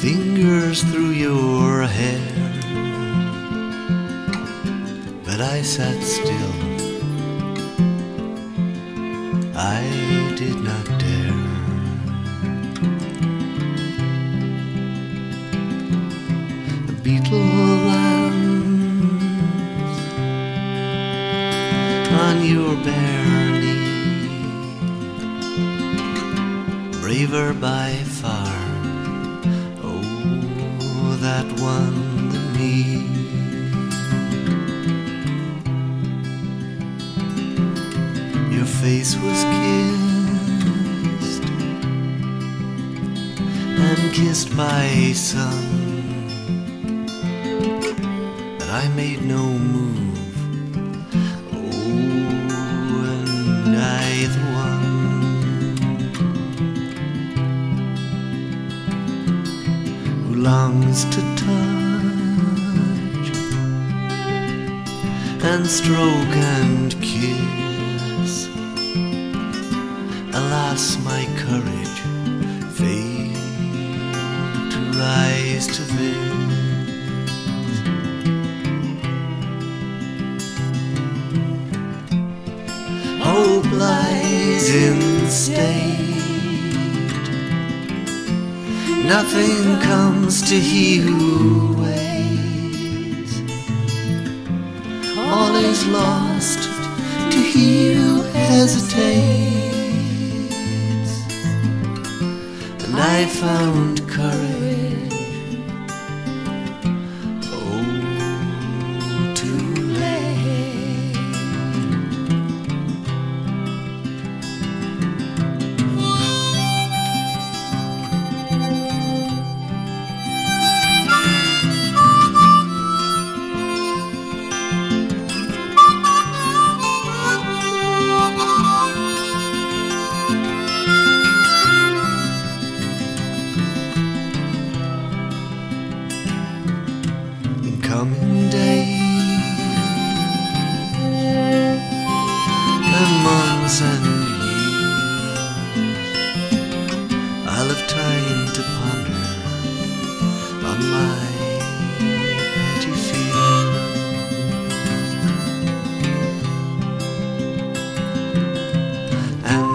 fingers through your hair, but I sat still. I did not dare. A beetle lands on your bare knee, braver by far, oh, that one than me. Your face was kissed and kissed my son, but I made no move, oh, and neither one. Who longs to touch and stroke and kiss, alas, my courage failed to rise to this. Hope lies in state. Nothing comes to he who waits. All is lost to he who hesitates. And I found courage, oh, too late. Coming days and months and years, I'll have time to ponder on my petty fears and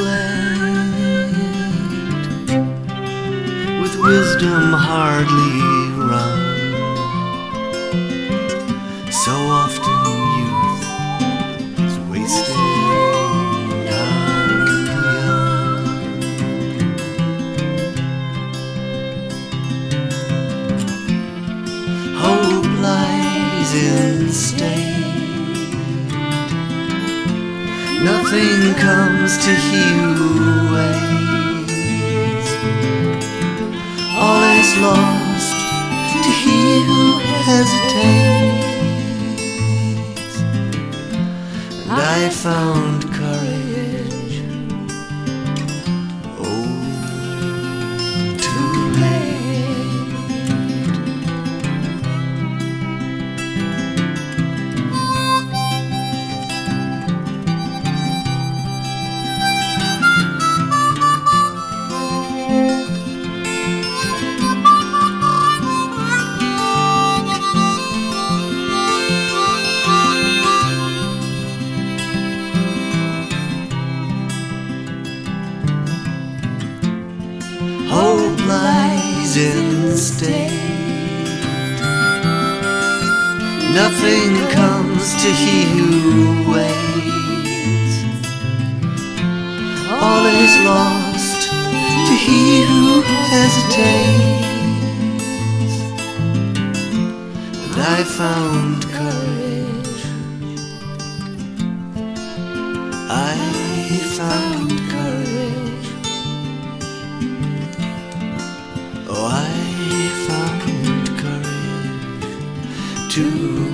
reflect with wisdom hardly run. So often youth is wasted on the young. Hope lies in state. Nothing comes to he who waits. All is lost to he who hesitates. And I found courage, oh, too late. Hope lies in state. Nothing comes to he who waits. All is lost to he who hesitates. And I found courage. I found courage. Oh, I found courage to